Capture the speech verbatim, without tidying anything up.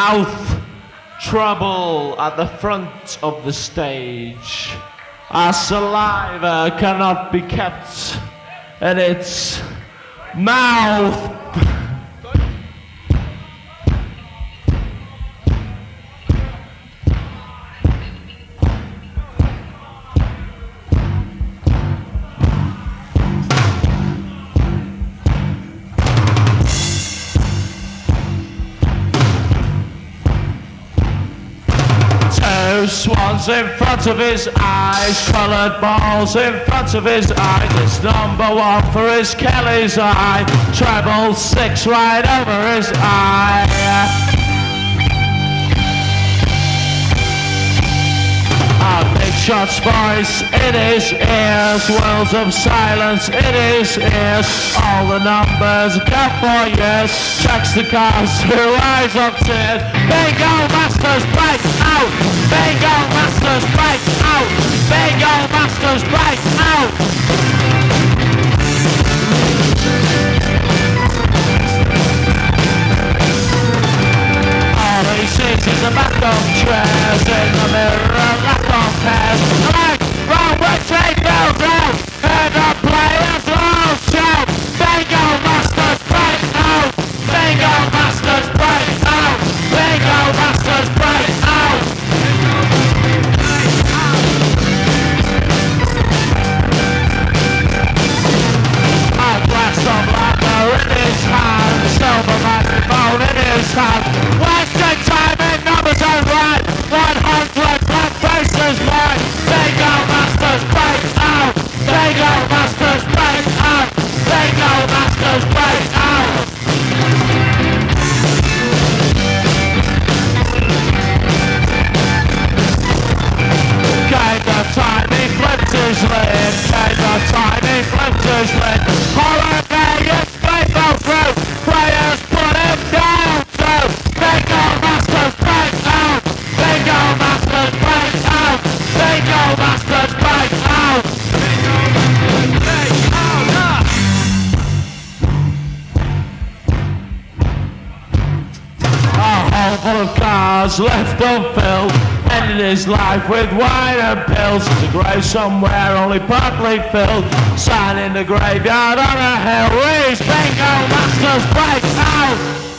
mouth trouble at the front of the stage. Our saliva cannot be kept in its mouth. Swans in front of his eyes, coloured balls in front of his eyes. It's number one for his Kelly's eye, treble six right over his eye. A big shot's voice in his ears, worlds of silence in his ears. All the numbers count for years, checks the cars through eyes of tears. Bingo Masters break out! Bingo Masters break out! Bingo Masters break out! All he sees is a back of chairs in the mirror, lack of pairs. Like wrong with three bills out, and the players all shout. Bingo Masters break out! Bingo Masters break out! Bingo Masters break out! A glass of lager in his hand, silver microphone in his hand. Wasting time in numbers and right, one hundred black faces mine. Bingo Masters break out! Bingo Masters break out! Bingo Masters break out! Gave the time he flipped his lid, gave the time he flipped his lid. Horror Vegas faithful through, players put him down too. Bingo Masters break out! Bingo Masters break out! Bingo Masters break out! Bingo Masters break out! A hole full of cars left unfilled, ended his life with wine and pills. There's a grave somewhere only partly filled, sign in the graveyard on a hill. Reese Bingo Masters break out!